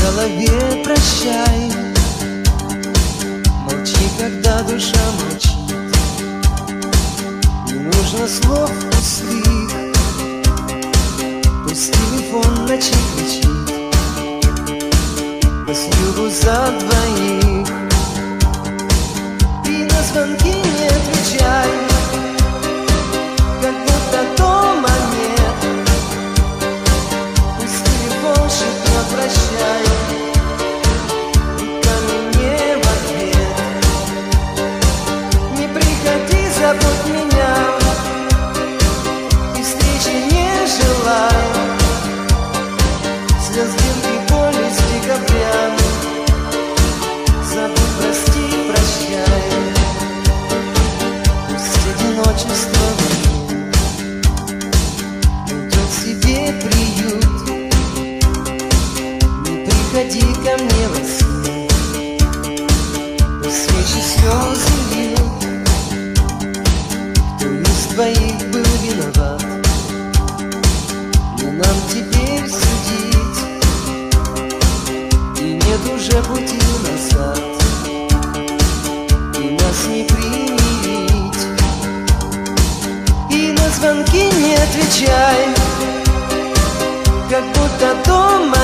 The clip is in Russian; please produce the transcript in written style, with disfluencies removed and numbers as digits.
голове прощай. Молчи, когда душа молчит. Не нужно слов пустых, пусть телефон в ночи кричит по снегу за двоих. И на звонки не отвечай, как будто дома нет. Пусть телефон шепнет прощай, и камень не в ответ. Не приходи, забудь меня, и встречи не желаю. Слез, гибкой боли с декабря. Забудь, прости, прощай. Пусть одиночество найдет себе приют. Не приходи ко мне во сне, пусть свечи слезы льют. Кто из двоих был виноват, не нам теперь судить. И нет уже пути назад, и нас не примирить. И на звонки не отвечай, как будто дома